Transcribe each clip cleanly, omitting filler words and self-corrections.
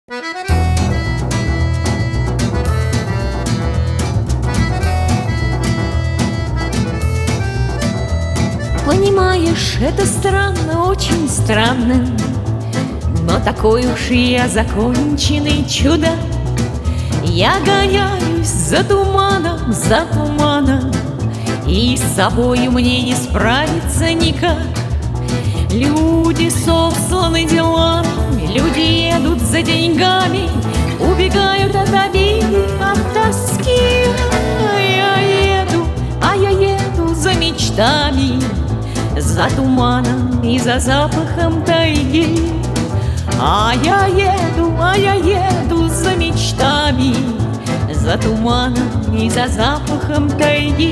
Понимаешь, это странно, очень странно, но такой уж я законченный чудак. Я гоняюсь за туманом, и с собою мне не справиться никак. Люди сосланы делами, люди едут за деньгами, убегают от обиды, от тоски. Я еду за мечтами, за туманом и за запахом тайги. Я еду за мечтами, за туманом и за запахом тайги.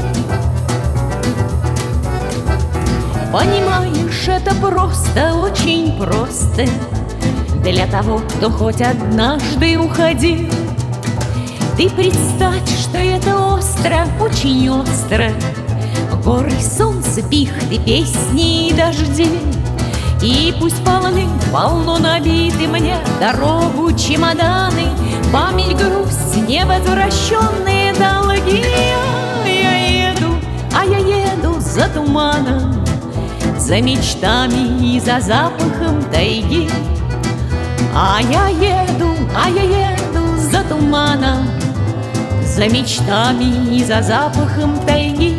Понимаешь, это просто, очень просто для того, кто хоть однажды уходил. Ты представь, что это остро, очень остро. Горы, солнце, пихты, песни и дожди. И пусть полно набиты мне дорогу чемоданы, память, грусть, невозвращенные долги. Я еду за туманом, за мечтами и за запахом тайги. Я еду за туманом, за мечтами и за запахом тайги.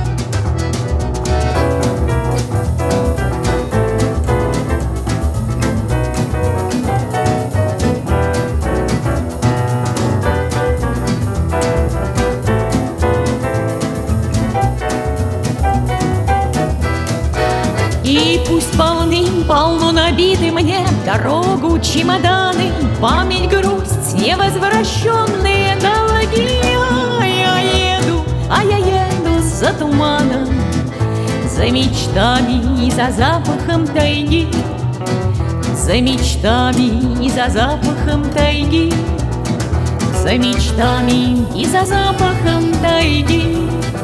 И пусть полно набиты мне дорогу чемоданы, память, грусть, невозвращенные долги. Я еду за туманом, за мечтами и за запахом тайги. За мечтами и за запахом тайги. За мечтами и за запахом тайги.